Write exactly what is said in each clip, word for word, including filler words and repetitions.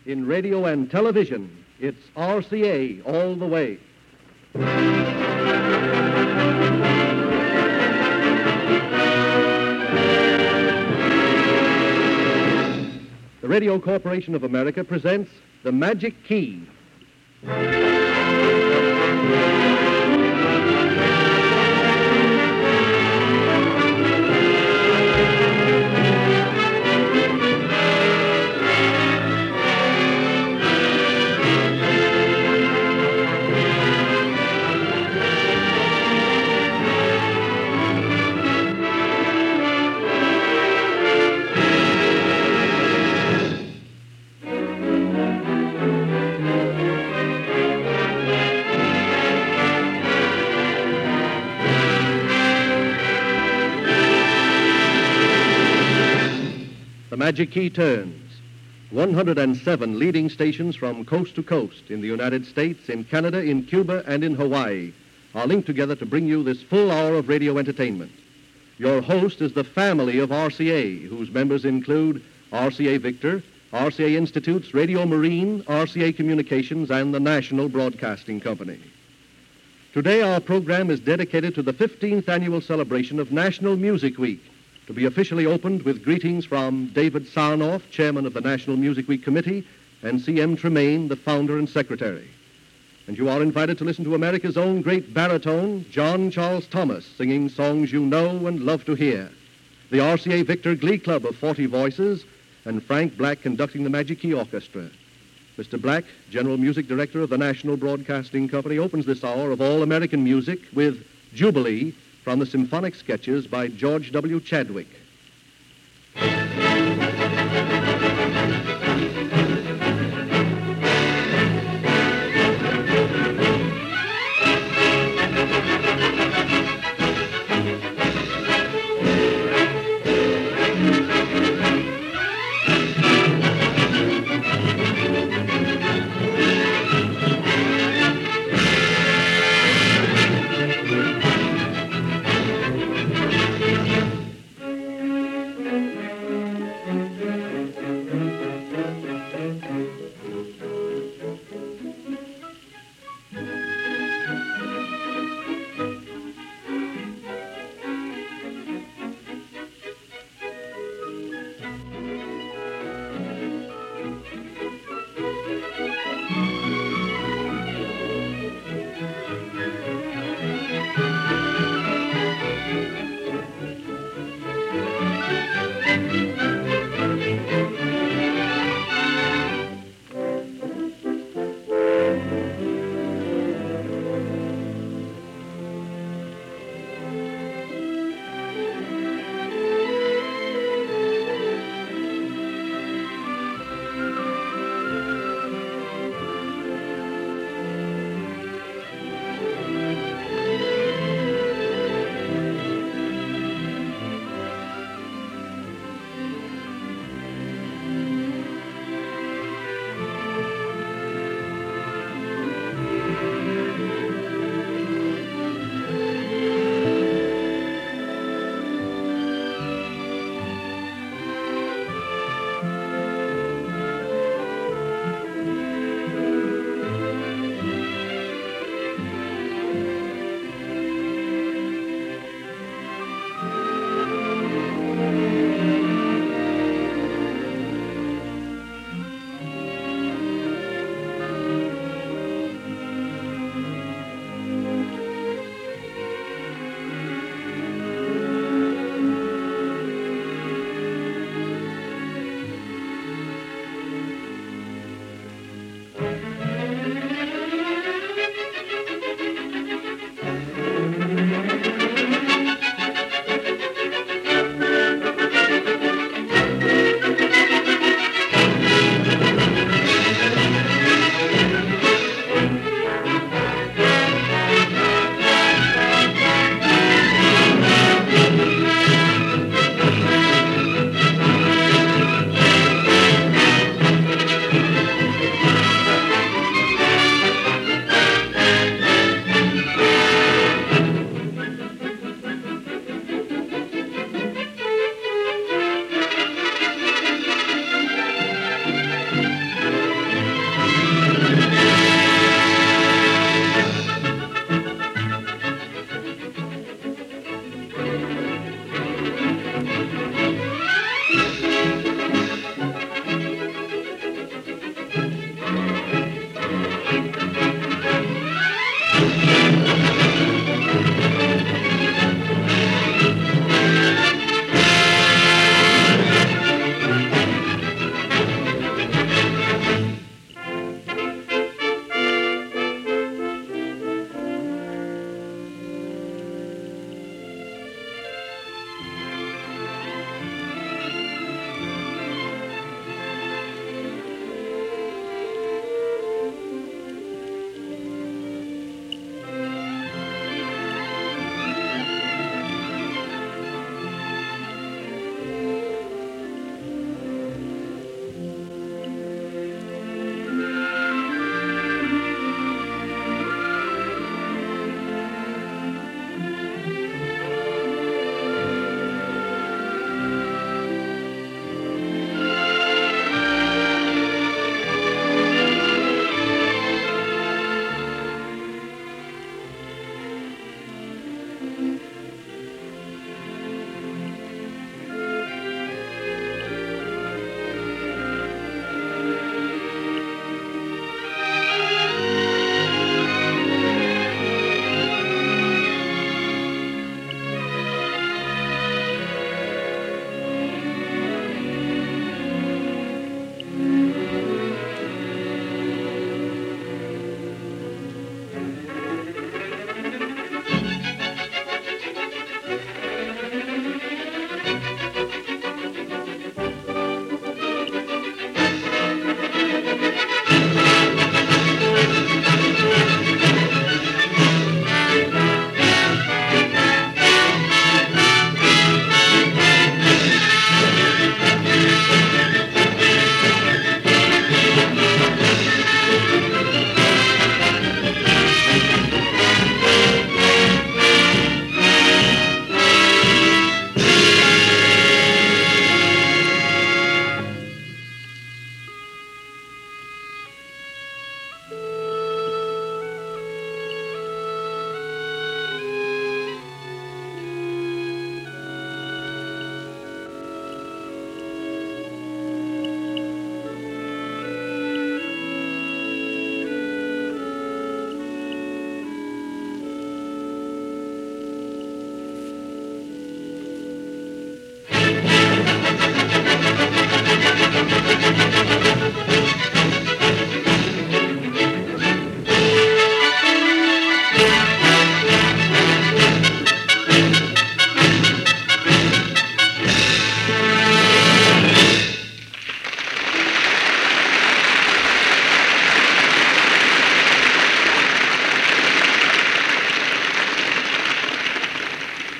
In radio and television, it's R C A all the way. The Radio Corporation of America presents The Magic Key. The Magic Key turns. one hundred seven leading stations from coast to coast in the United States, in Canada, in Cuba, and in Hawaii are linked together to bring you this full hour of radio entertainment. Your host is the family of R C A, whose members include R C A Victor, R C A Institute's Radio Marine, R C A Communications, and the National Broadcasting Company. Today, our program is dedicated to the fifteenth annual celebration of National Music Week, to be officially opened with greetings from David Sarnoff, chairman of the National Music Week Committee, and C M Tremaine, the founder and secretary. And you are invited to listen to America's own great baritone, John Charles Thomas, singing songs you know and love to hear. The R C A Victor Glee Club of forty voices, and Frank Black conducting the Magic Key Orchestra. Mister Black, General Music Director of the National Broadcasting Company, opens this hour of all-American music with Jubilee, from the symphonic sketches by George W. Chadwick.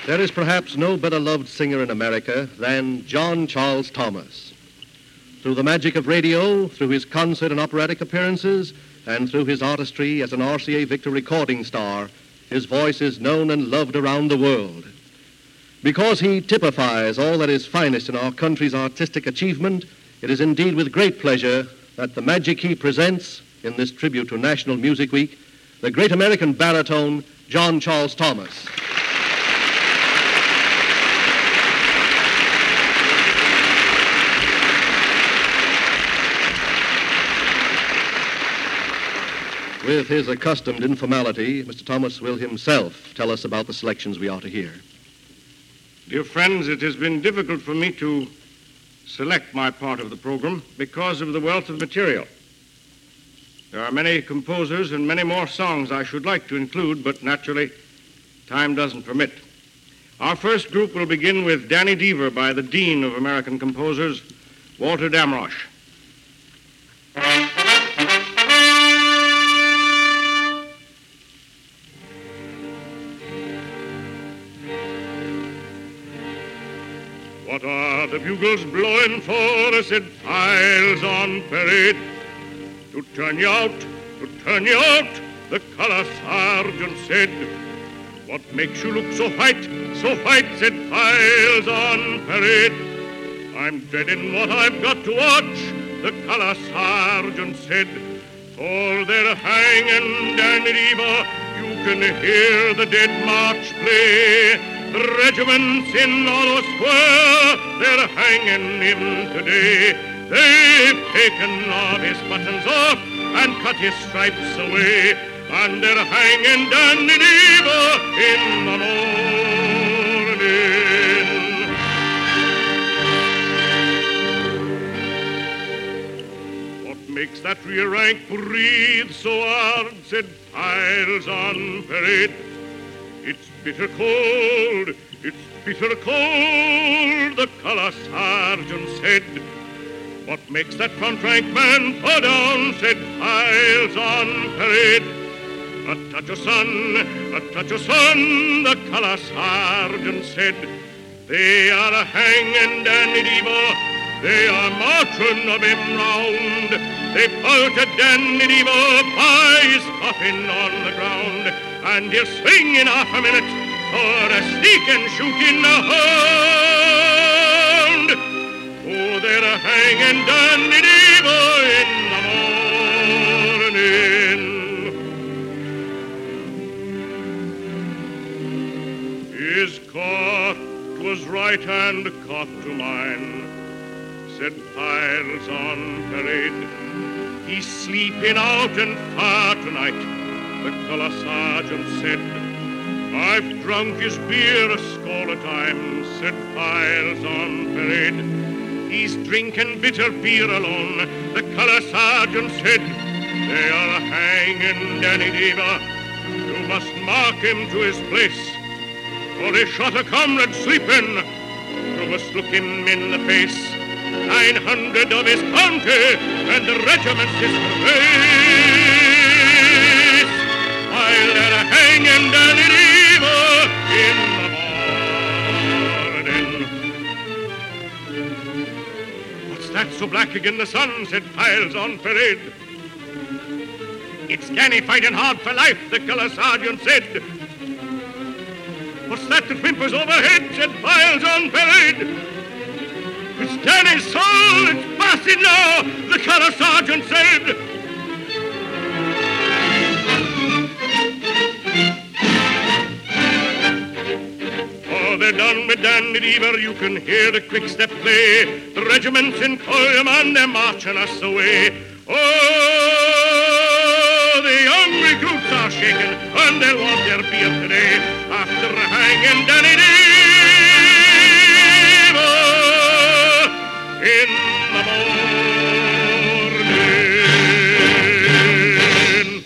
There is perhaps no better loved singer in America than John Charles Thomas. Through the magic of radio, through his concert and operatic appearances, and through his artistry as an R C A Victor recording star, his voice is known and loved around the world. Because he typifies all that is finest in our country's artistic achievement, it is indeed with great pleasure that the Magic Key presents, in this tribute to National Music Week, the great American baritone, John Charles Thomas. With his accustomed informality, Mister Thomas will himself tell us about the selections we are to hear. Dear friends, it has been difficult for me to select my part of the program because of the wealth of material. There are many composers and many more songs I should like to include, but naturally, time doesn't permit. Our first group will begin with Danny Deever by the Dean of American Composers, Walter Damrosch. What are the bugles blowing for, said files on parade? To turn you out, to turn you out, the color sergeant said. What makes you look so white, so white, said files on parade? I'm dreading what I've got to watch, the color sergeant said. For they're hanging Danny Deever, you can hear the dead march play. The regiments in Hollow Square, they're hanging him today. They've taken all his buttons off and cut his stripes away, and they're hanging Danny Deever in the morning. What makes that rear rank breathe so hard, said Files on parade. It's bitter cold, it's bitter cold, the color sergeant said. What makes that front rank man fall down, said Files on parade. A touch of sun, a touch of sun, the color sergeant said. They are hanging Danny Deever, they are marching of him round. They pelted Danny Deever by his coffin on the ground, and he's swinging half a minute for a sneak and shooting a hound. Oh, they're hanging Danny Deever in the morning. His coat was right hand caught to mine, said Files on parade. He's sleeping out and far tonight, the color sergeant said. I've drunk his beer a score of times, said Files on parade. He's drinking bitter beer alone, the color sergeant said. They are hanging Danny Deever, you must mark him to his place. For he shot a comrade sleeping, you must look him in the face. Nine hundred of his county, and the regiment's disgrace. While they're hanging Danny Deever in the morning. What's that so black again the sun, said Files on parade. It's Danny fighting hard for life, the color sergeant said. What's that that whimpers overhead, said Files on parade. It's Danny's soul, it's passing now, the color sergeant said. Oh, they're done with Danny Deever, you can hear the quick step play. The regiment's in column and they're marching us away. Oh, the young recruits are shaking and they'll want their beer today after hanging Danny Deever in the morning.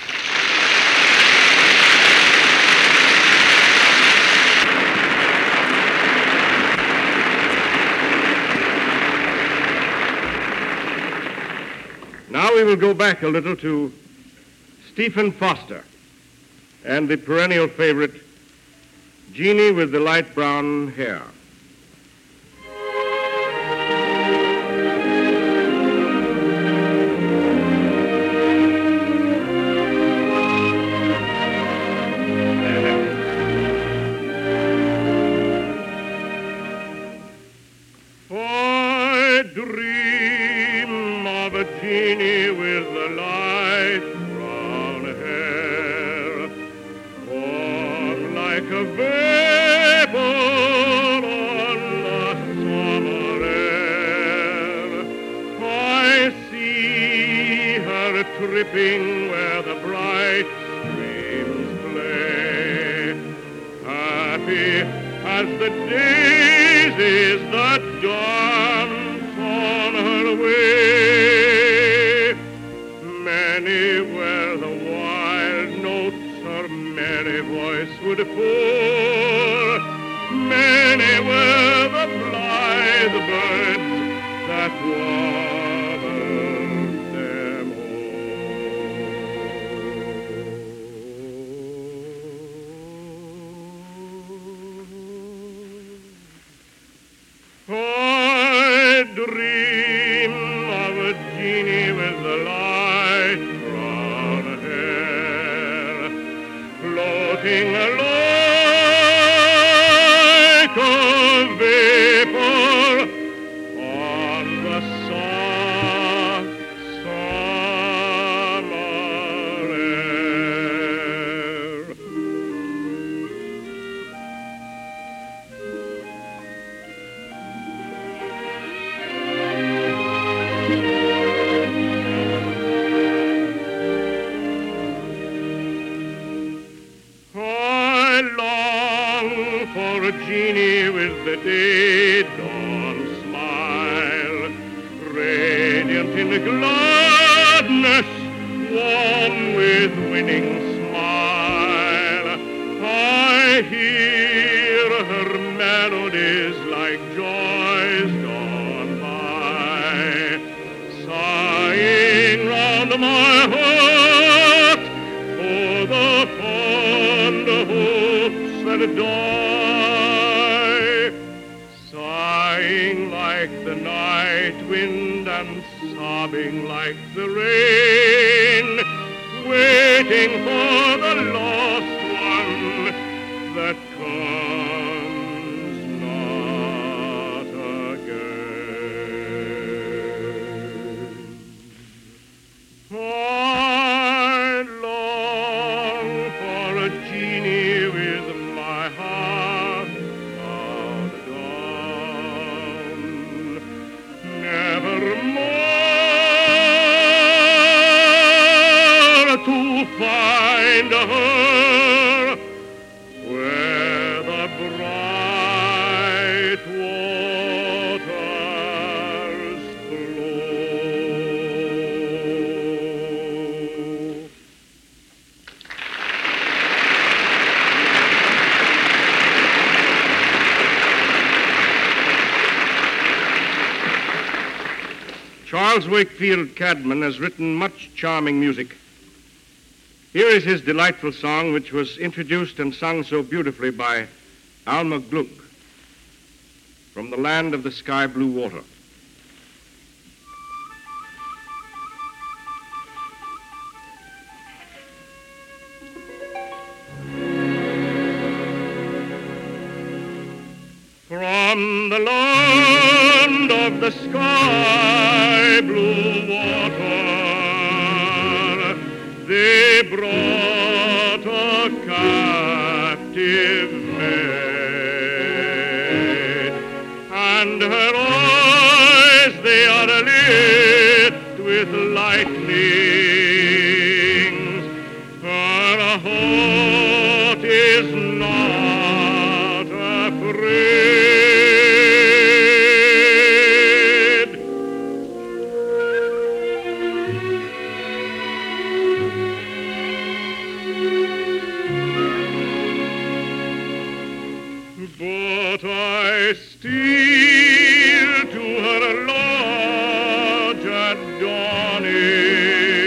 Now we will go back a little to Stephen Foster and the perennial favorite, Jeannie with the light brown hair. I dream of a Jeannie with the light brown hair, warm like a vapor on the summer air. I see her tripping where the bright streams play, happy as the daisies that dance on her way. Many were the wild notes her merry voice would pour, many were the blithe birds that warbled them all. I dream of a Jeannie with the light brown hair, floating like a vapor on the soft summer air. I long for a Jeannie with the day dawn smile, radiant in gladness, warm with winning smile. I hear her melodies like joys gone by, sighing round my heart, oh, the fond hopes that die, sighing like the night wind and sobbing like the rain, waiting for the lost one that comes not again. I long for a Jeannie with my heart bowed down, nevermore to find her where the bright waters flow. Charles Wakefield Cadman has written much charming music. Here is his delightful song, which was introduced and sung so beautifully by Alma Gluck, From the Land of the Sky Blue Water. From the land of the sky blue water, they brought a captive maid, and her eyes they are lit with lightnings. Her heart is not afraid. But I steal to her lodge at dawning,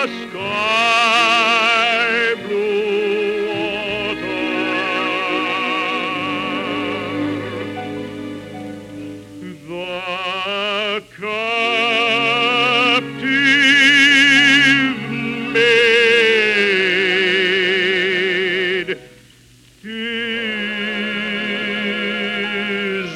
sky blue water. The captive maid is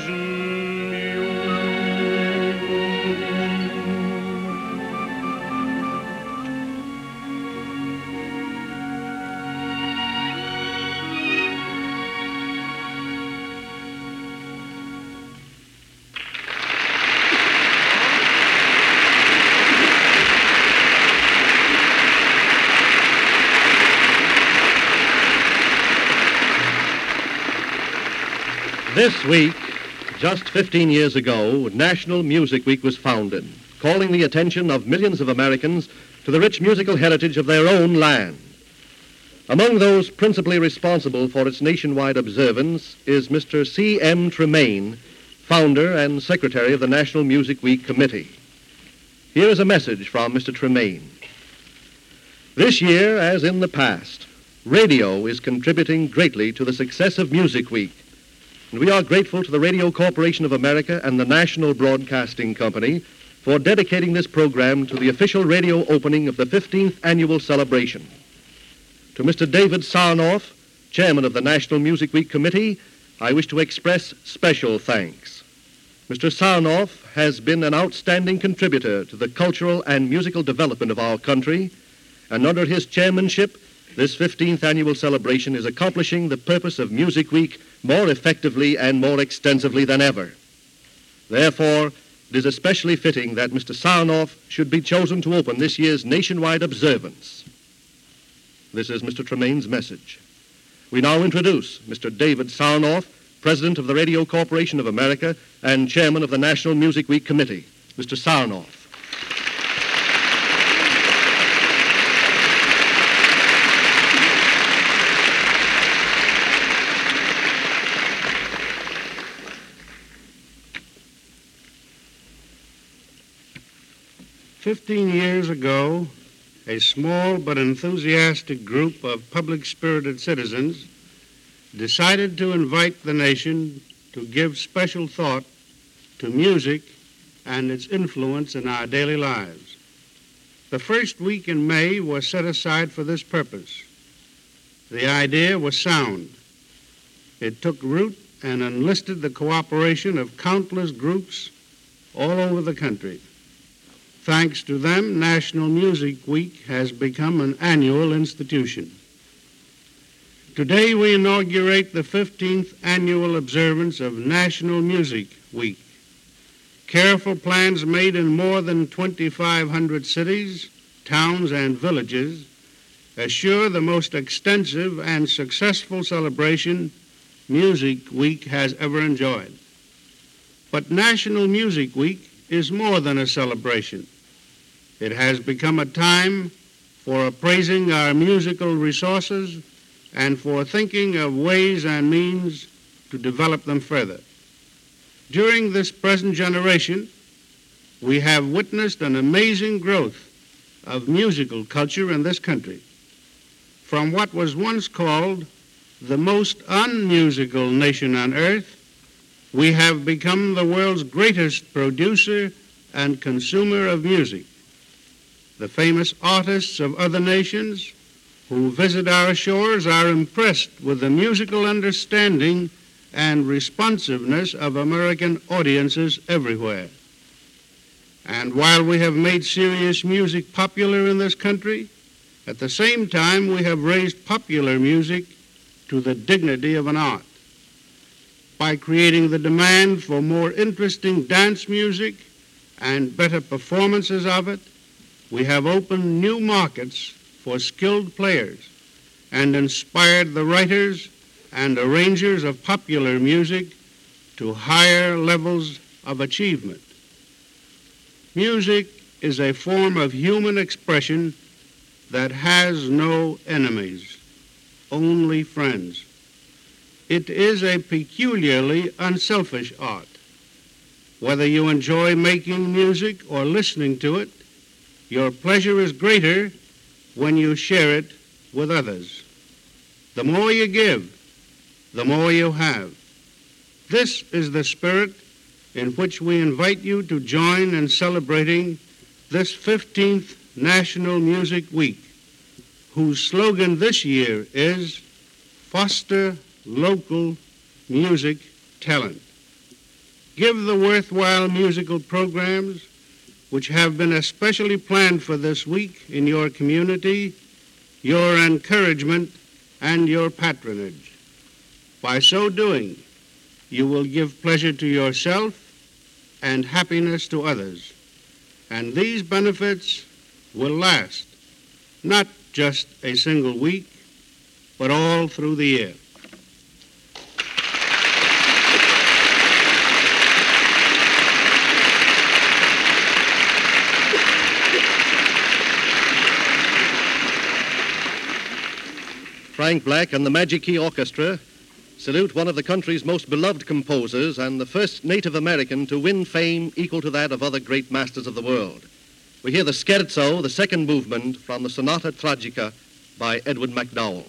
This week, just fifteen years ago, National Music Week was founded, calling the attention of millions of Americans to the rich musical heritage of their own land. Among those principally responsible for its nationwide observance is Mister C M Tremaine, founder and secretary of the National Music Week Committee. Here is a message from Mister Tremaine. This year, as in the past, radio is contributing greatly to the success of Music Week. And we are grateful to the Radio Corporation of America and the National Broadcasting Company for dedicating this program to the official radio opening of the fifteenth annual celebration. To Mister David Sarnoff, chairman of the National Music Week Committee, I wish to express special thanks. Mister Sarnoff has been an outstanding contributor to the cultural and musical development of our country, and under his chairmanship, this fifteenth annual celebration is accomplishing the purpose of Music Week more effectively and more extensively than ever. Therefore, it is especially fitting that Mister Sarnoff should be chosen to open this year's nationwide observance. This is Mister Tremaine's message. We now introduce Mister David Sarnoff, President of the Radio Corporation of America and Chairman of the National Music Week Committee. Mister Sarnoff. Fifteen years ago, a small but enthusiastic group of public-spirited citizens decided to invite the nation to give special thought to music and its influence in our daily lives. The first week in May was set aside for this purpose. The idea was sound. It took root and enlisted the cooperation of countless groups all over the country. Thanks to them, National Music Week has become an annual institution. Today we inaugurate the fifteenth annual observance of National Music Week. Careful plans made in more than twenty-five hundred cities, towns, and villages assure the most extensive and successful celebration Music Week has ever enjoyed. But National Music Week is more than a celebration. It has become a time for appraising our musical resources and for thinking of ways and means to develop them further. During this present generation, we have witnessed an amazing growth of musical culture in this country. From what was once called the most unmusical nation on earth, we have become the world's greatest producer and consumer of music. The famous artists of other nations who visit our shores are impressed with the musical understanding and responsiveness of American audiences everywhere. And while we have made serious music popular in this country, at the same time we have raised popular music to the dignity of an art. By creating the demand for more interesting dance music and better performances of it, we have opened new markets for skilled players and inspired the writers and arrangers of popular music to higher levels of achievement. Music is a form of human expression that has no enemies, only friends. It is a peculiarly unselfish art. Whether you enjoy making music or listening to it, your pleasure is greater when you share it with others. The more you give, the more you have. This is the spirit in which we invite you to join in celebrating this fifteenth National Music Week, whose slogan this year is Foster Local Music Talent. Give the worthwhile musical programs which have been especially planned for this week in your community your encouragement and your patronage. By so doing, you will give pleasure to yourself and happiness to others. And these benefits will last, not just a single week, but all through the year. Frank Black and the Magic Key Orchestra salute one of the country's most beloved composers and the first Native American to win fame equal to that of other great masters of the world. We hear the scherzo, the second movement, from the Sonata Tragica by Edward MacDowell.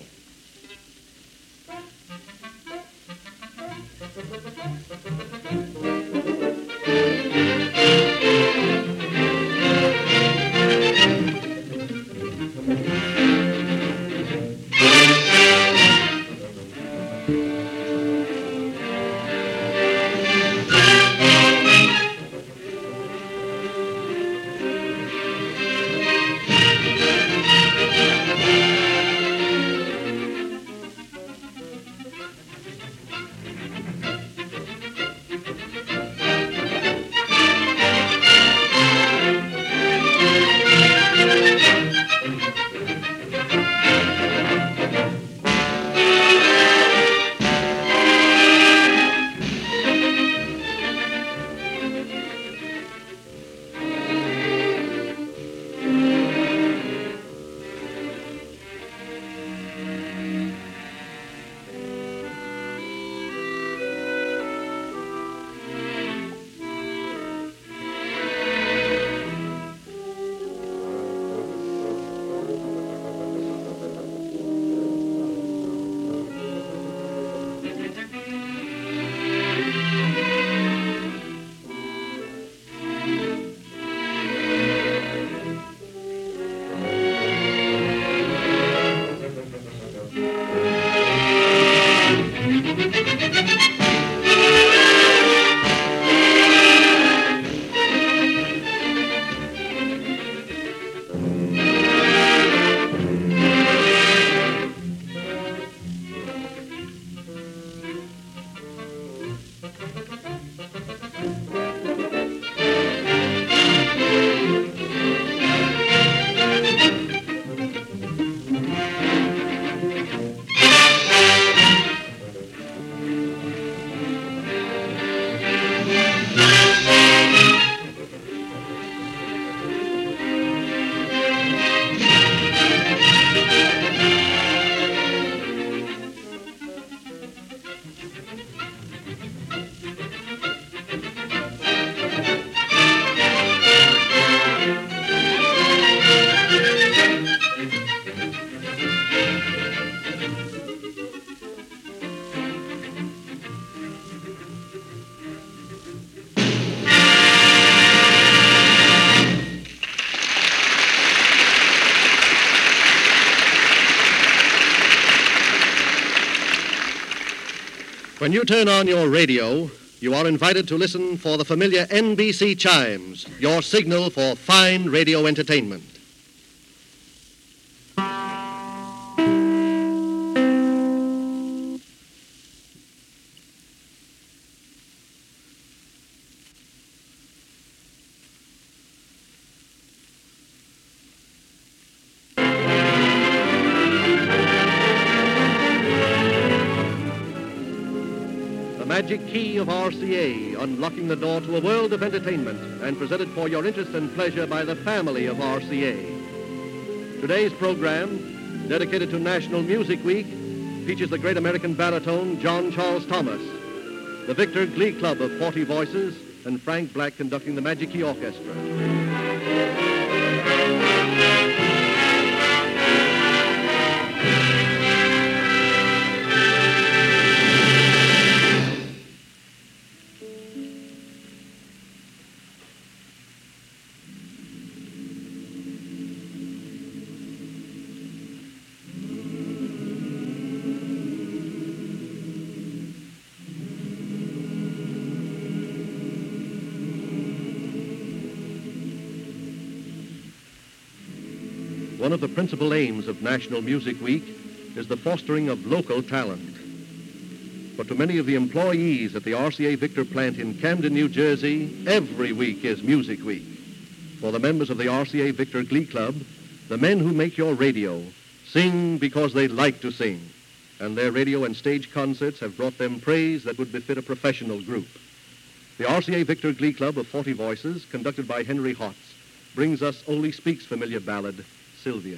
When you turn on your radio, you are invited to listen for the familiar N B C chimes, your signal for fine radio entertainment. Magic Key of R C A, unlocking the door to a world of entertainment and presented for your interest and pleasure by the family of R C A. Today's program, dedicated to National Music Week, features the great American baritone John Charles Thomas, the Victor Glee Club of forty voices, and Frank Black conducting the Magic Key Orchestra. one of the principal aims of National Music Week is the fostering of local talent. But to many of the employees at the R C A Victor plant in Camden, New Jersey, every week is Music Week. For the members of the R C A Victor Glee Club, the men who make your radio sing because they like to sing, and their radio and stage concerts have brought them praise that would befit a professional group. The R C A Victor Glee Club of forty voices, conducted by Henry Hotz, brings us Ole Speak's familiar ballad, Sylvia.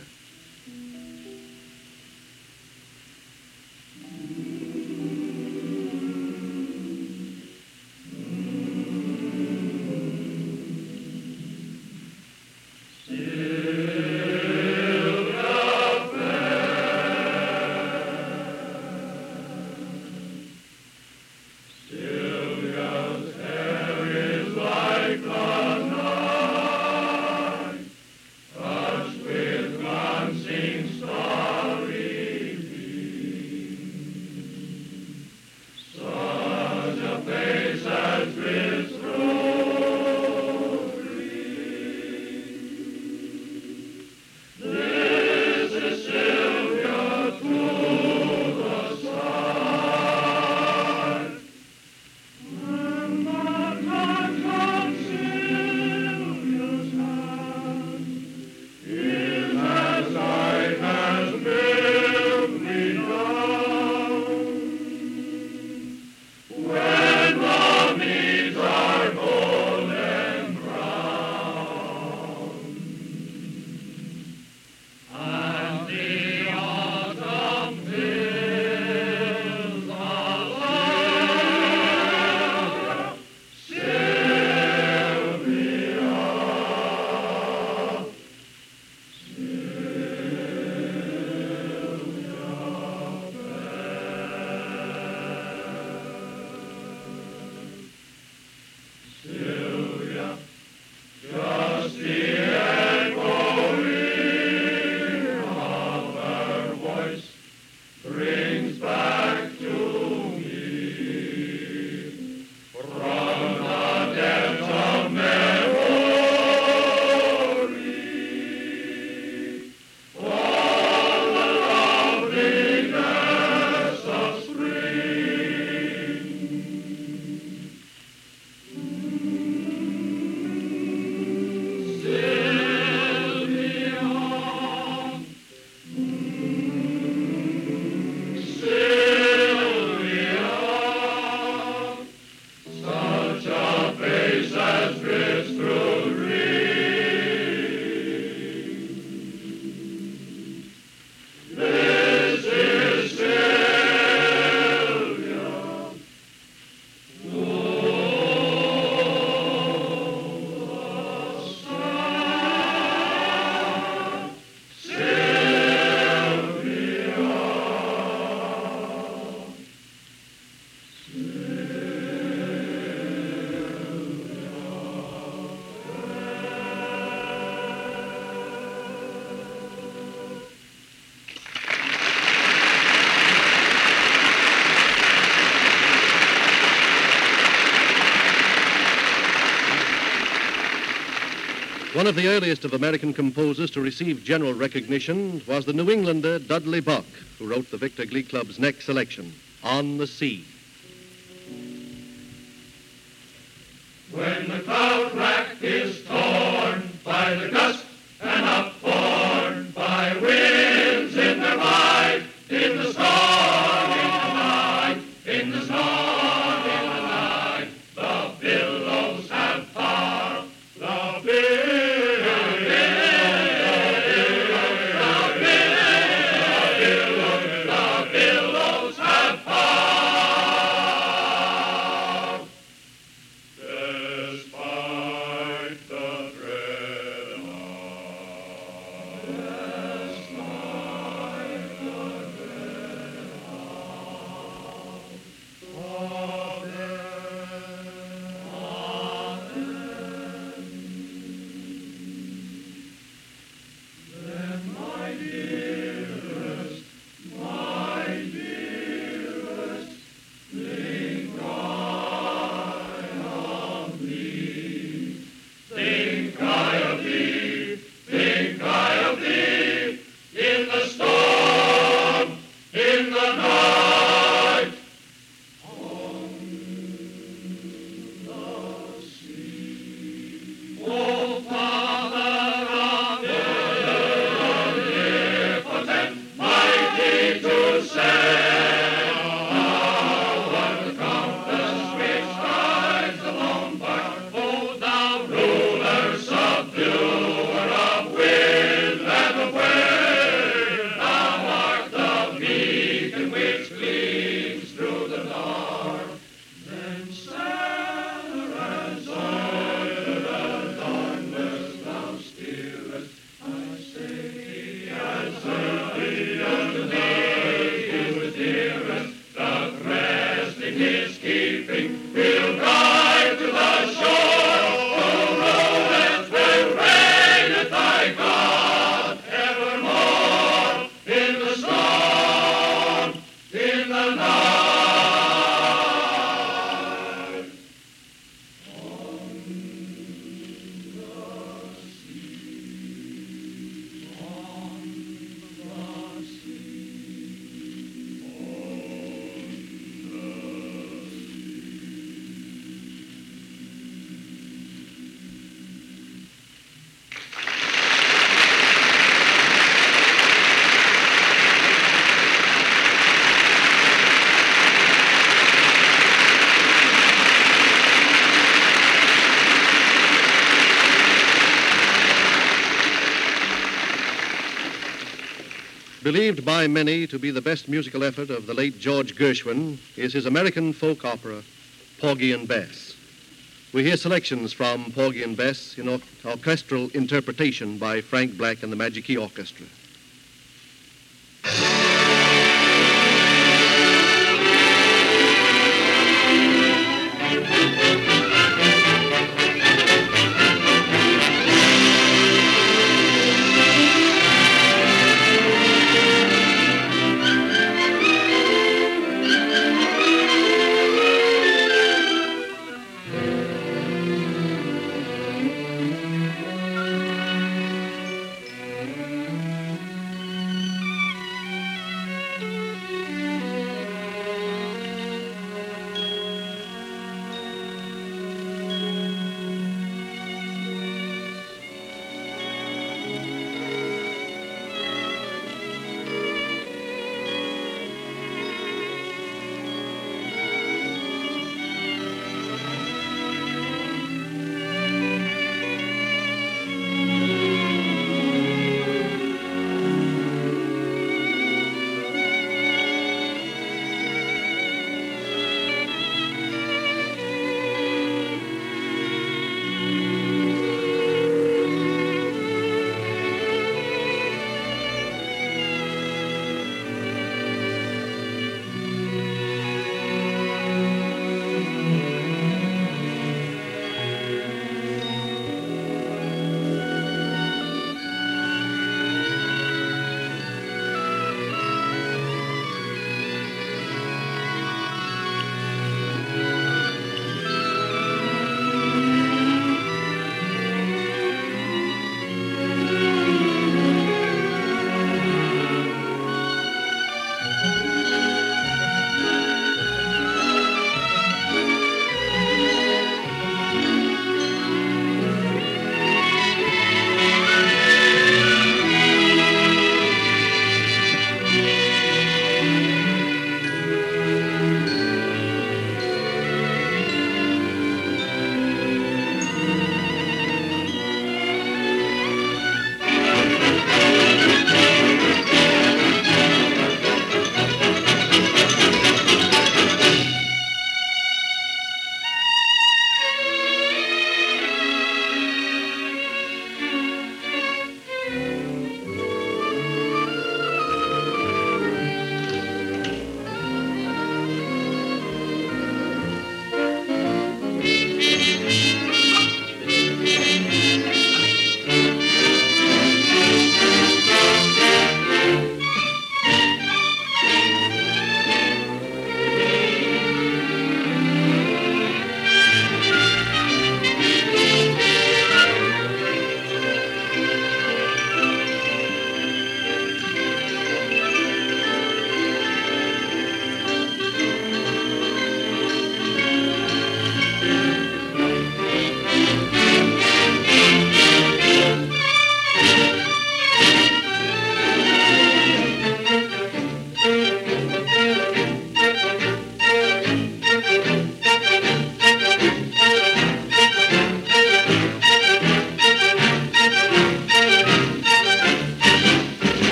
One of the earliest of American composers to receive general recognition was the New Englander Dudley Buck, who wrote the Victor Glee Club's next selection, On the Sea. When the cloud rack is torn by the gust and upborne by winds in their might, in the storm, in the night, in the storm, in the night, the billows have power, the billows. Despite the dread of in the storm, in the night, on the sea. Oh, Father omnipotent, mighty to save, thou art countless which skies alone part. Oh, thou ruler, subduer of wind and of wave, thou art the beacon which gleams through the dark. Then sadder and sadder and darkness thou stillest, I say, answer thee unto thee who is dearest, doth rest in his keeping, will guide to the shore, who ruleth and reigneth thy God evermore, in the storm, in the night. Believed by many to be the best musical effort of the late George Gershwin is his American folk opera, Porgy and Bess. We hear selections from Porgy and Bess in or- orchestral interpretation by Frank Black and the Magic Key Orchestra.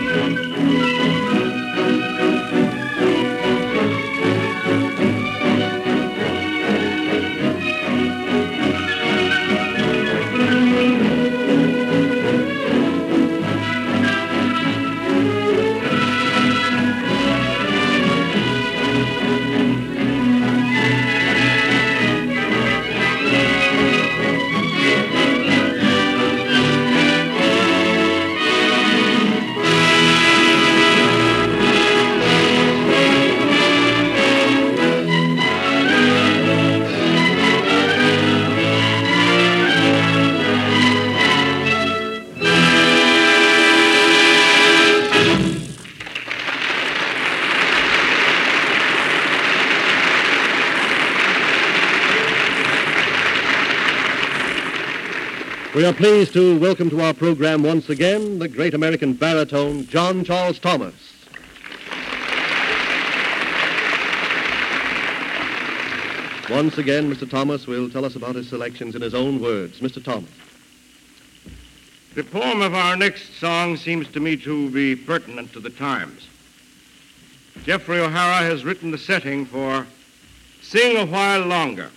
We are pleased to welcome to our program once again the great American baritone, John Charles Thomas. Once again, Mister Thomas will tell us about his selections in his own words. Mister Thomas. The poem of our next song seems to me to be pertinent to the times. Jeffrey O'Hara has written the setting for Sing a While Longer.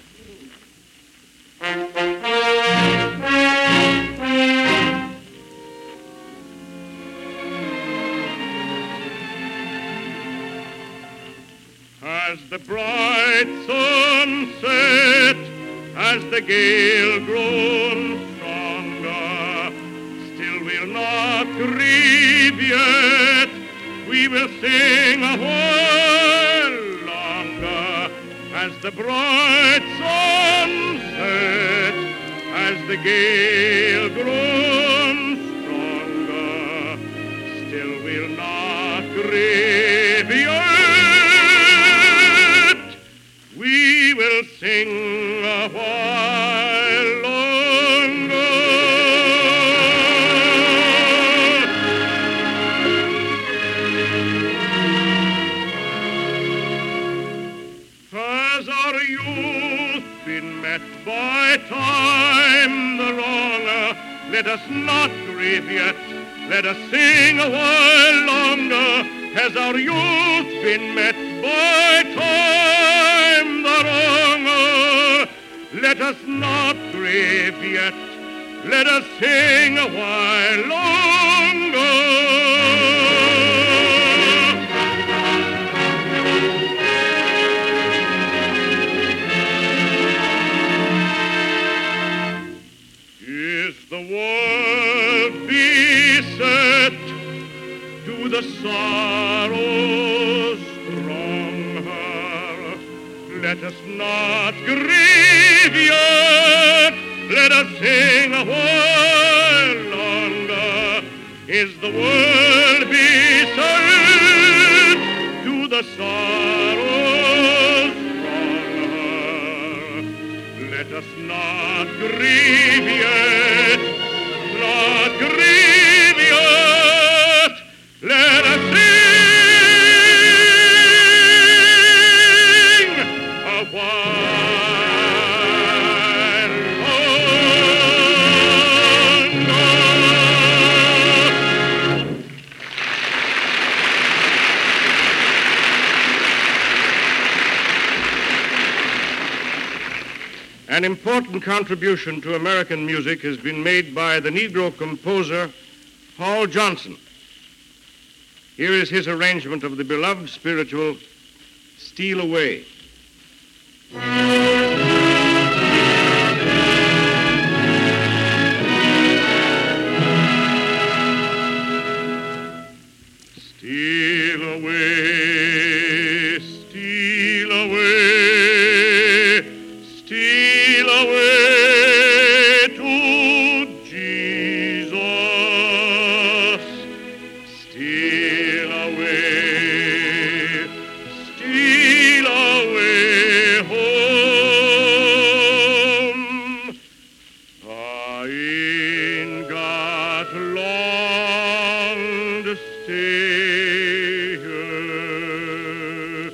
As the bright sun set, as the gale grown stronger, still we'll not grieve yet, we will sing a while longer. As the bright sun set, as the gale grown stronger, still we'll not grieve yet, we will sing a while longer. Has our youth been met by time the wronger? Let us not grieve yet, let us sing a while longer. Has our youth been met by time the wronger? Let us not grieve yet, let us sing a while longer. Is the world beset? Do the sorrows wrong her? Let us not grieve yet, let us sing a while longer. Is the world beset? Do the sorrows wrong her? Let us not grieve yet, not grieve yet, let us sing a while longer. An important contribution to American music has been made by the Negro composer Hall Johnson. Here is his arrangement of the beloved spiritual, Steal Away. Steal away, steal away, steal away to Jesus. Steal away, steal away home. I ain't got long to stay here.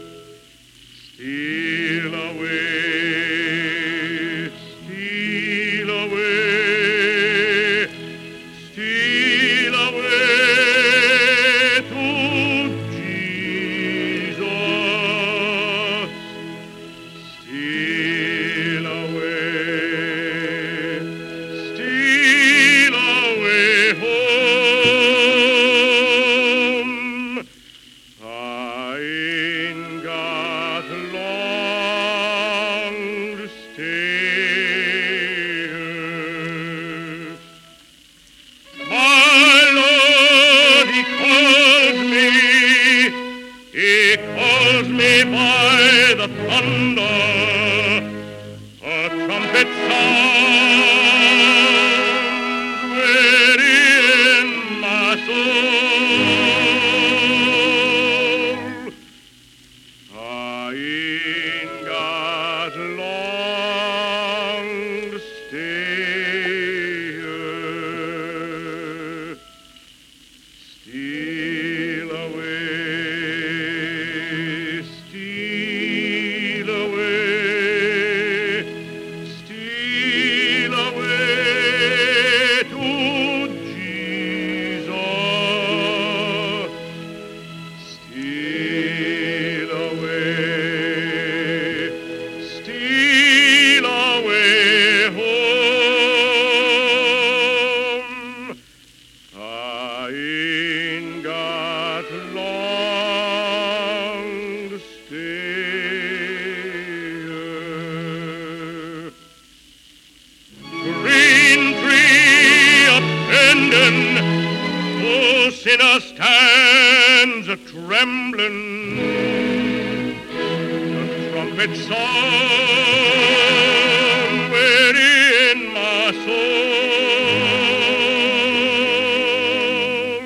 Steal away, steal away, steal away thunder, a trumpet sounds ready in my soul. I ain't got long to stay here. Steal away, steal away, steal away to Jesus. Steal away, steal away home. I ain't got long to stay here. Green tree up-bending, oh, sinner stands a-trembling. The trumpet sound ready in my soul.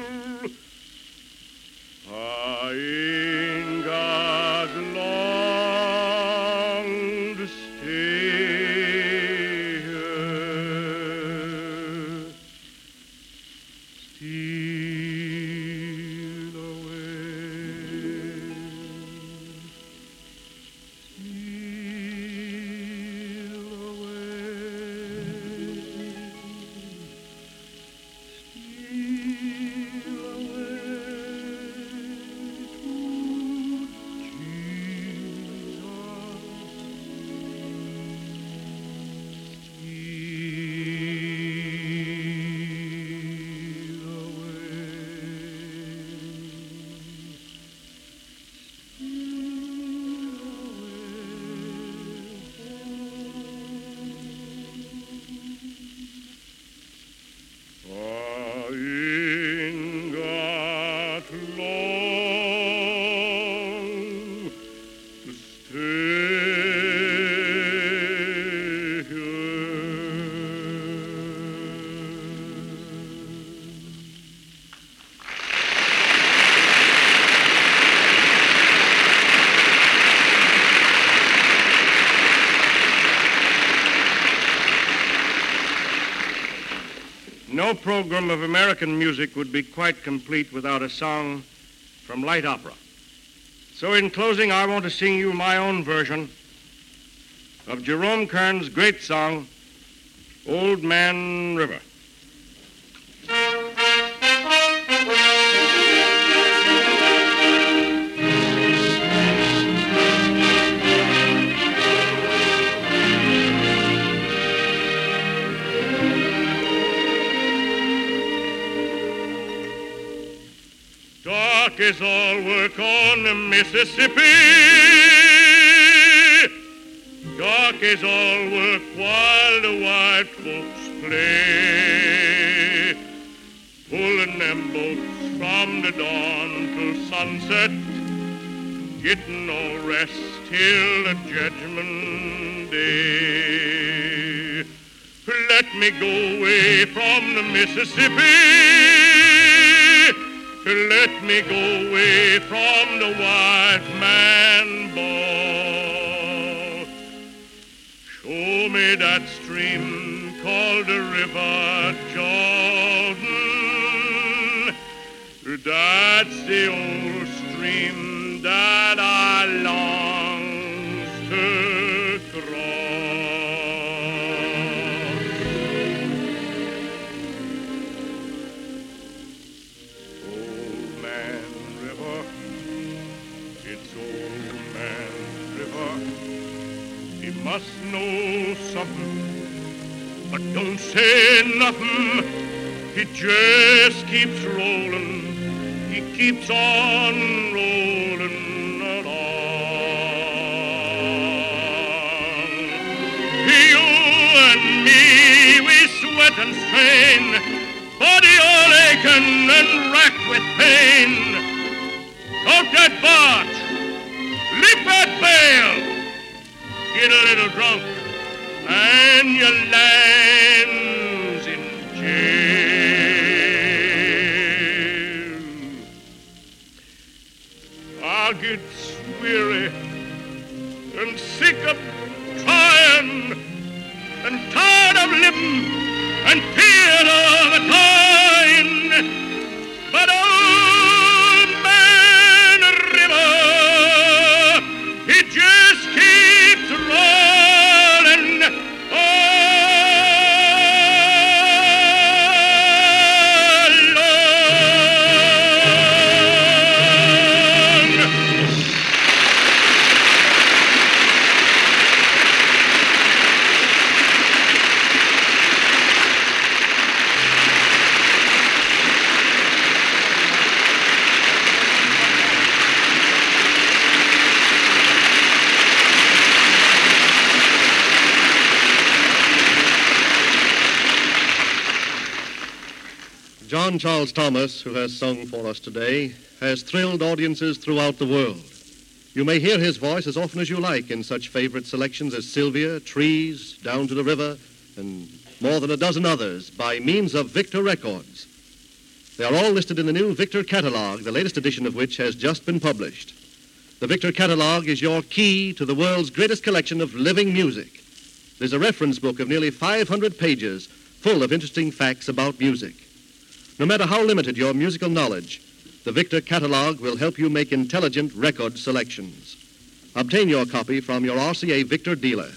I ain't got long to stay here. Steal away, steal away, steal I ain't got long to stay No program of American music would be quite complete without a song from light opera. So in closing, I want to sing you my own version of Jerome Kern's great song, Old Man River. Dark is all work on the Mississippi. Dark is all work while the white folks play. Pulling them boats from the dawn till sunset, getting no rest till the judgment day. Let me go away from the Mississippi. Let me go away from the white man ball. Show me that stream called the River Jordan. That's the old stream that I long to cross. He must know something, but don't say nothing. He just keeps rolling. He keeps on rolling along. You and me, we sweat and strain, body all aching and racked with pain. Out that barge, leap that bale, drunk, and your lands in jail. I get weary and sick of trying and tired of living and feared of a dying. But old man River, he just keeps rolling John Charles Thomas, who has sung for us today, has thrilled audiences throughout the world. You may hear his voice as often as you like in such favorite selections as Sylvia, Trees, Down to the River, and more than a dozen others by means of Victor Records. They are all listed in the new Victor Catalog, the latest edition of which has just been published. The Victor Catalog is your key to the world's greatest collection of living music. There's a reference book of nearly five hundred pages full of interesting facts about music. No matter how limited your musical knowledge, the Victor Catalog will help you make intelligent record selections. Obtain your copy from your R C A Victor dealer.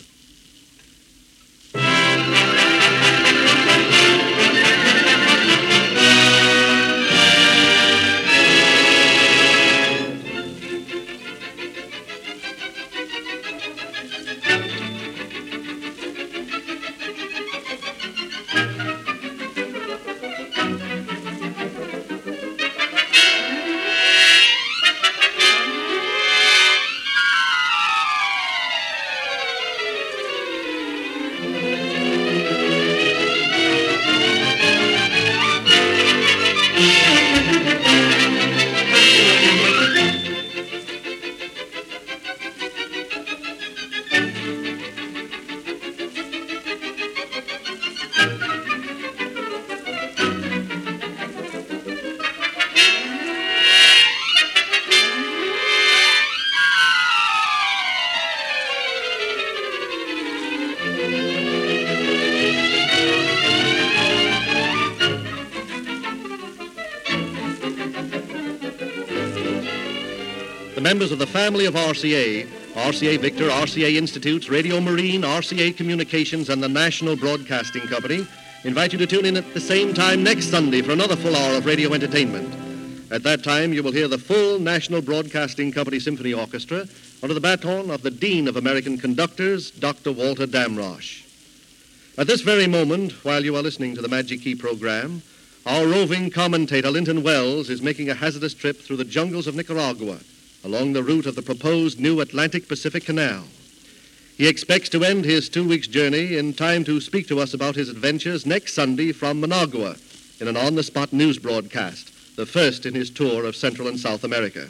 The members of the family of R C A, R C A Victor, R C A Institutes, Radio Marine, R C A Communications, and the National Broadcasting Company invite you to tune in at the same time next Sunday for another full hour of radio entertainment. At that time, you will hear the full National Broadcasting Company Symphony Orchestra under the baton of the Dean of American Conductors, Doctor Walter Damrosch. At this very moment, while you are listening to the Magic Key program, our roving commentator, Linton Wells, is making a hazardous trip through the jungles of Nicaragua along the route of the proposed new Atlantic-Pacific Canal. He expects to end his two weeks' journey in time to speak to us about his adventures next Sunday from Managua in an on-the-spot news broadcast, the first in his tour of Central and South America.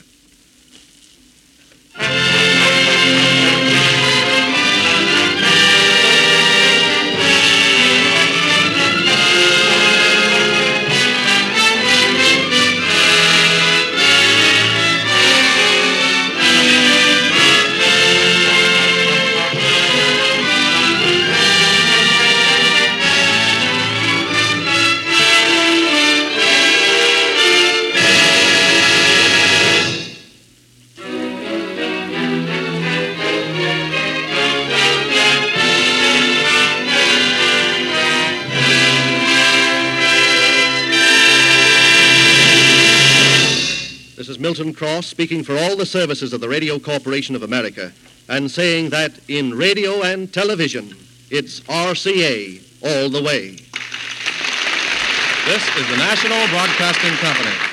This is Milton Cross speaking for all the services of the Radio Corporation of America and saying that in radio and television, it's R C A all the way. This is the National Broadcasting Company.